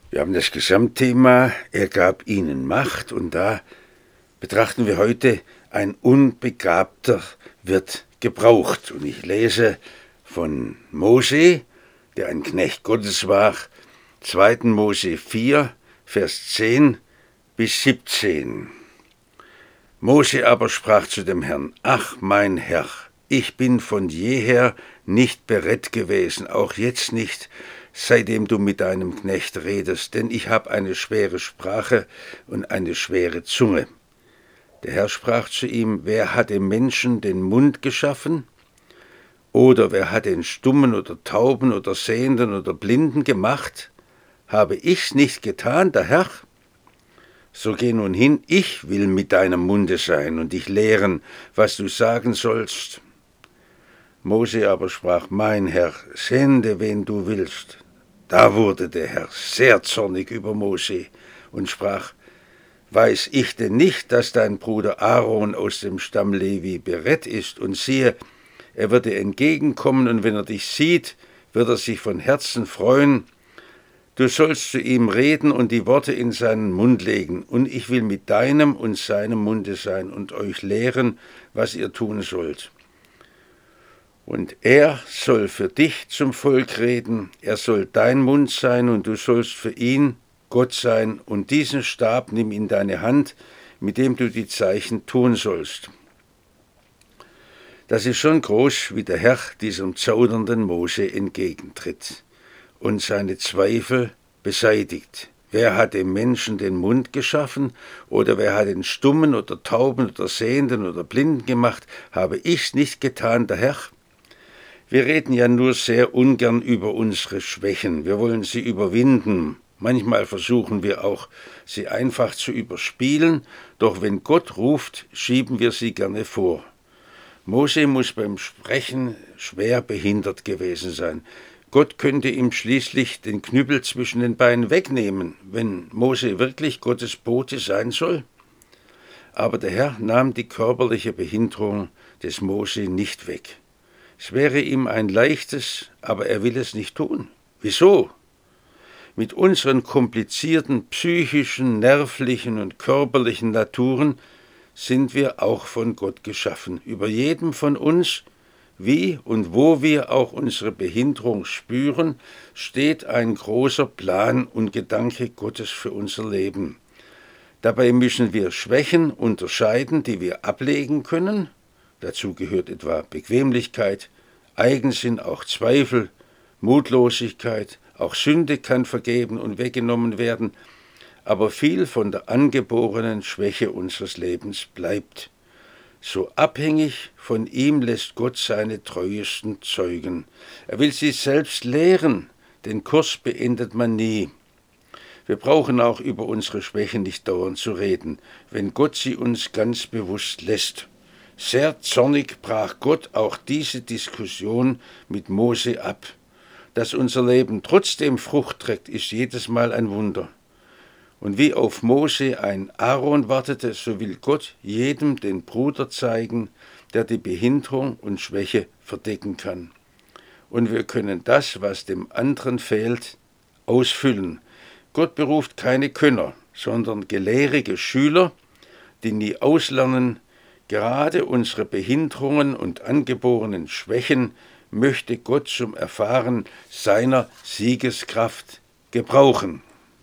Wir haben das Gesamtthema, er gab ihnen Macht, und da betrachten wir heute, ein Unbegabter wird gebraucht. Und ich lese von Mose, der ein Knecht Gottes war, 2. Mose 4, Vers 10 bis 17. Mose aber sprach zu dem Herrn: Ach, mein Herr, ich bin von jeher nicht bereit gewesen, auch jetzt nicht, seitdem du mit deinem Knecht redest, denn ich habe eine schwere Sprache und eine schwere Zunge. Der Herr sprach zu ihm: Wer hat dem Menschen den Mund geschaffen? Oder wer hat den Stummen oder Tauben oder Sehenden oder Blinden gemacht? Habe ich's nicht getan, der Herr? So geh nun hin, ich will mit deinem Munde sein und dich lehren, was du sagen sollst. Mose aber sprach: Mein Herr, sende, wen du willst. Da wurde der Herr sehr zornig über Mose und sprach: Weiß ich denn nicht, dass dein Bruder Aaron aus dem Stamm Levi bereit ist? Und siehe, er wird dir entgegenkommen, und wenn er dich sieht, wird er sich von Herzen freuen. Du sollst zu ihm reden und die Worte in seinen Mund legen, und ich will mit deinem und seinem Munde sein und euch lehren, was ihr tun sollt. Und er soll für dich zum Volk reden, er soll dein Mund sein, und du sollst für ihn Gott sein, und diesen Stab nimm in deine Hand, mit dem du die Zeichen tun sollst. Das ist schon groß, wie der Herr diesem zaudernden Mose entgegentritt und seine Zweifel beseitigt. Wer hat dem Menschen den Mund geschaffen, oder wer hat den Stummen oder Tauben oder Sehenden oder Blinden gemacht? Habe ich's nicht getan, der Herr? Wir reden ja nur sehr ungern über unsere Schwächen. Wir wollen sie überwinden. Manchmal versuchen wir auch, sie einfach zu überspielen, doch wenn Gott ruft, schieben wir sie gerne vor. Mose muss beim Sprechen schwer behindert gewesen sein. Gott könnte ihm schließlich den Knüppel zwischen den Beinen wegnehmen, wenn Mose wirklich Gottes Bote sein soll. Aber der Herr nahm die körperliche Behinderung des Mose nicht weg. Es wäre ihm ein leichtes, aber er will es nicht tun. Wieso? Mit unseren komplizierten psychischen, nervlichen und körperlichen Naturen sind wir auch von Gott geschaffen. Über jedem von uns, wie und wo wir auch unsere Behinderung spüren, steht ein großer Plan und Gedanke Gottes für unser Leben. Dabei müssen wir Schwächen unterscheiden, die wir ablegen können. Dazu gehört etwa Bequemlichkeit, Eigensinn, auch Zweifel, Mutlosigkeit, auch Sünde kann vergeben und weggenommen werden, aber viel von der angeborenen Schwäche unseres Lebens bleibt. So abhängig von ihm lässt Gott seine treuesten Zeugen. Er will sie selbst lehren, den Kurs beendet man nie. Wir brauchen auch über unsere Schwächen nicht dauernd zu reden, wenn Gott sie uns ganz bewusst lässt. Sehr zornig brach Gott auch diese Diskussion mit Mose ab. Dass unser Leben trotzdem Frucht trägt, ist jedes Mal ein Wunder. Und wie auf Mose ein Aaron wartete, so will Gott jedem den Bruder zeigen, der die Behinderung und Schwäche verdecken kann. Und wir können das, was dem anderen fehlt, ausfüllen. Gott beruft keine Könner, sondern gelehrige Schüler, die nie auslernen. Gerade unsere Behinderungen und angeborenen Schwächen möchte Gott zum Erfahren seiner Siegeskraft gebrauchen.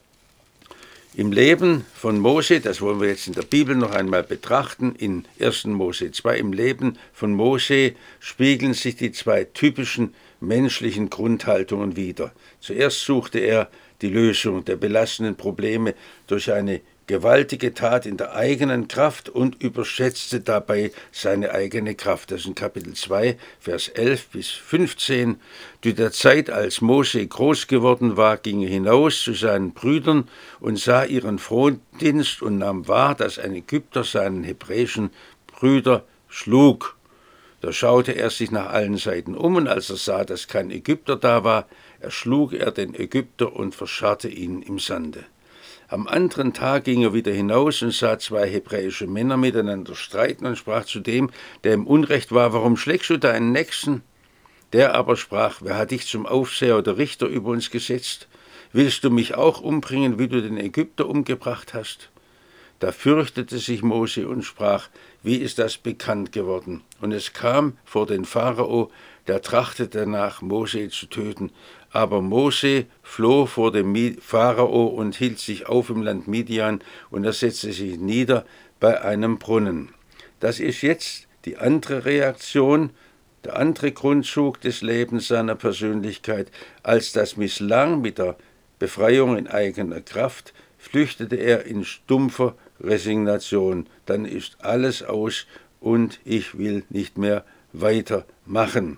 Im Leben von Mose, das wollen wir jetzt in der Bibel noch einmal betrachten, in 1. Mose 2, im Leben von Mose spiegeln sich die zwei typischen menschlichen Grundhaltungen wider. Zuerst suchte er die Lösung der belastenden Probleme durch eine gewaltige Tat in der eigenen Kraft und überschätzte dabei seine eigene Kraft. Das ist in Kapitel 2, Vers 11 bis 15. Zu der Zeit, als Mose groß geworden war, ging er hinaus zu seinen Brüdern und sah ihren Frondienst und nahm wahr, dass ein Ägypter seinen hebräischen Brüder schlug. Da schaute er sich nach allen Seiten um, und als er sah, dass kein Ägypter da war, erschlug er den Ägypter und verscharrte ihn im Sande. Am anderen Tag ging er wieder hinaus und sah zwei hebräische Männer miteinander streiten und sprach zu dem, der im Unrecht war: Warum schlägst du deinen Nächsten? Der aber sprach: Wer hat dich zum Aufseher oder Richter über uns gesetzt? Willst du mich auch umbringen, wie du den Ägypter umgebracht hast? Da fürchtete sich Mose und sprach, wie ist das bekannt geworden? Und es kam vor den Pharao, der trachtete danach, Mose zu töten. Aber Mose floh vor dem Pharao und hielt sich auf im Land Midian, und er setzte sich nieder bei einem Brunnen. Das ist jetzt die andere Reaktion, der andere Grundzug des Lebens seiner Persönlichkeit. Als das misslang mit der Befreiung in eigener Kraft, flüchtete er in stumpfer Resignation. Dann ist alles aus und ich will nicht mehr weitermachen.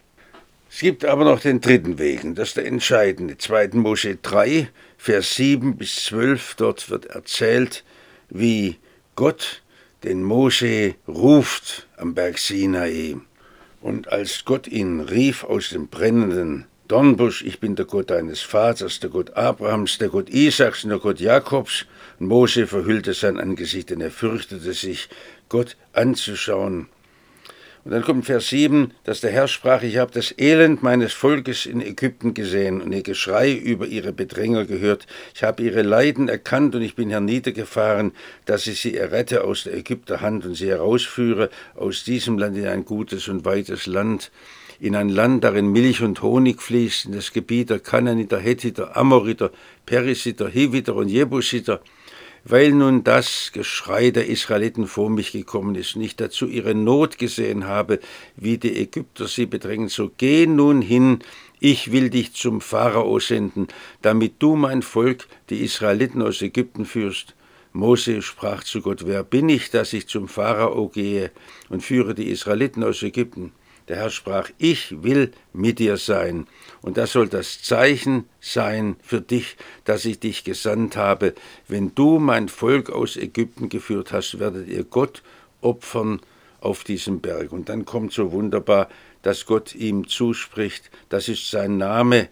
Es gibt aber noch den dritten Weg, das ist der entscheidende. 2. Mose 3, Vers 7 bis 12, dort wird erzählt, wie Gott den Mose ruft am Berg Sinai. Und als Gott ihn rief aus dem brennenden Dornbusch, ich bin der Gott deines Vaters, der Gott Abrahams, der Gott Isaaks und der Gott Jakobs, und Mose verhüllte sein Angesicht, denn er fürchtete sich, Gott anzuschauen. Und dann kommt Vers 7, dass der Herr sprach, ich habe das Elend meines Volkes in Ägypten gesehen und ihr Geschrei über ihre Bedränger gehört. Ich habe ihre Leiden erkannt und ich bin herniedergefahren, dass ich sie errette aus der Ägypter Hand und sie herausführe aus diesem Land in ein gutes und weites Land, in ein Land, darin Milch und Honig fließt, in das Gebiet der Kanaaniter, Hethiter, Amoriter, Perisiter, Hiviter und Jebusiter. Weil nun das Geschrei der Israeliten vor mich gekommen ist und ich dazu ihre Not gesehen habe, wie die Ägypter sie bedrängen, so geh nun hin, ich will dich zum Pharao senden, damit du mein Volk, die Israeliten aus Ägypten führst. Mose sprach zu Gott, wer bin ich, dass ich zum Pharao gehe und führe die Israeliten aus Ägypten? Der Herr sprach, ich will mit dir sein, und das soll das Zeichen sein für dich, dass ich dich gesandt habe. Wenn du mein Volk aus Ägypten geführt hast, werdet ihr Gott opfern auf diesem Berg. Und dann kommt so wunderbar, dass Gott ihm zuspricht, das ist sein Name,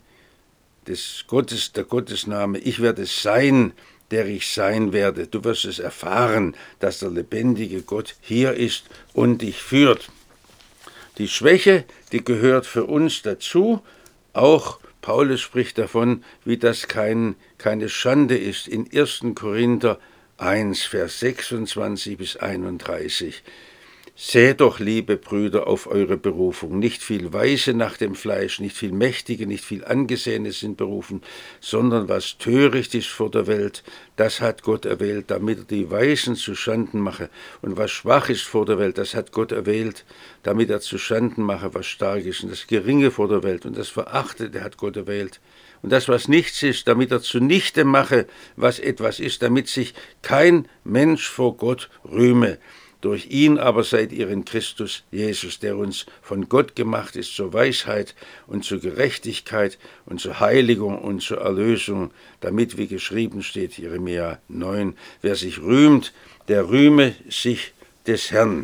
des Gottes, der Gottesname, ich werde sein, der ich sein werde. Du wirst es erfahren, dass der lebendige Gott hier ist und dich führt. Die Schwäche, die gehört für uns dazu. Auch Paulus spricht davon, wie das keine Schande ist. In 1. Korinther 1, Vers 26 bis 31. Seht doch, liebe Brüder, auf eure Berufung. Nicht viel Weise nach dem Fleisch, nicht viel Mächtige, nicht viel Angesehene sind berufen, sondern was töricht ist vor der Welt, das hat Gott erwählt, damit er die Weisen zuschanden mache. Und was schwach ist vor der Welt, das hat Gott erwählt, damit er zuschanden mache, was stark ist. Und das Geringe vor der Welt und das Verachtete hat Gott erwählt. Und das, was nichts ist, damit er zunichte mache, was etwas ist, damit sich kein Mensch vor Gott rühme. Durch ihn aber seid ihr in Christus Jesus, der uns von Gott gemacht ist zur Weisheit und zur Gerechtigkeit und zur Heiligung und zur Erlösung, damit, wie geschrieben steht, Jeremia 9, wer sich rühmt, der rühme sich des Herrn.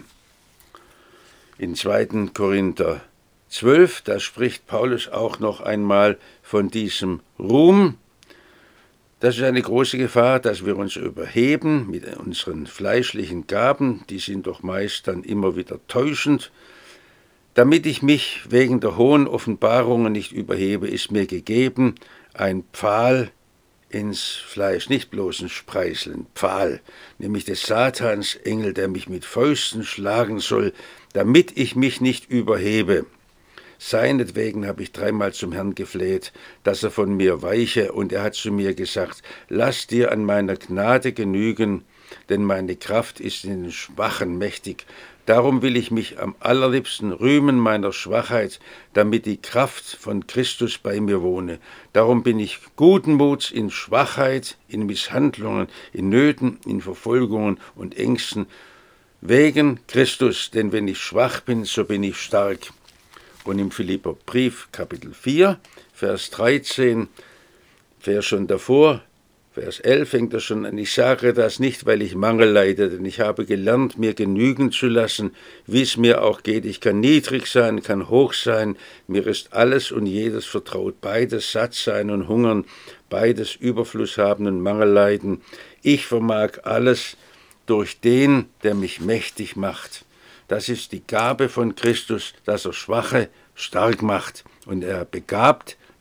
In 2. Korinther 12, da spricht Paulus auch noch einmal von diesem Ruhm. Das ist eine große Gefahr, dass wir uns überheben mit unseren fleischlichen Gaben, die sind doch meist dann immer wieder täuschend. Damit ich mich wegen der hohen Offenbarungen nicht überhebe, ist mir gegeben ein Pfahl ins Fleisch, nicht bloß ein Spreißel, ein Pfahl, nämlich des Satans Engel, der mich mit Fäusten schlagen soll, damit ich mich nicht überhebe. Seinetwegen habe ich 3-mal zum Herrn gefleht, dass er von mir weiche, und er hat zu mir gesagt, lass dir an meiner Gnade genügen, denn meine Kraft ist in den Schwachen mächtig. Darum will ich mich am allerliebsten rühmen meiner Schwachheit, damit die Kraft von Christus bei mir wohne. Darum bin ich guten Muts in Schwachheit, in Misshandlungen, in Nöten, in Verfolgungen und Ängsten, wegen Christus, denn wenn ich schwach bin, so bin ich stark. Und im Philipperbrief, Kapitel 4, Vers 13, Vers schon davor, Vers 11 fängt er schon an, ich sage das nicht, weil ich Mangel leide, denn ich habe gelernt, mir genügen zu lassen, wie es mir auch geht. Ich kann niedrig sein, kann hoch sein, mir ist alles und jedes vertraut, beides satt sein und hungern, beides Überfluss haben und Mangel leiden. Ich vermag alles durch den, der mich mächtig macht. Das ist die Gabe von Christus, dass er Schwache stark macht. Und er begabt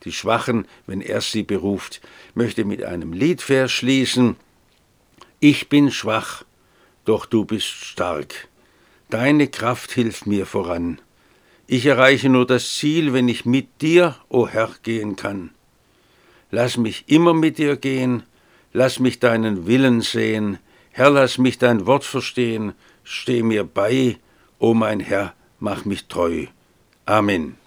die Schwachen, wenn er sie beruft. Ich möchte mit einem Liedvers schließen. Ich bin schwach, doch du bist stark. Deine Kraft hilft mir voran. Ich erreiche nur das Ziel, wenn ich mit dir, o Herr, gehen kann. Lass mich immer mit dir gehen, lass mich deinen Willen sehen. Herr, lass mich dein Wort verstehen, steh mir bei, o mein Herr, mach mich treu. Amen.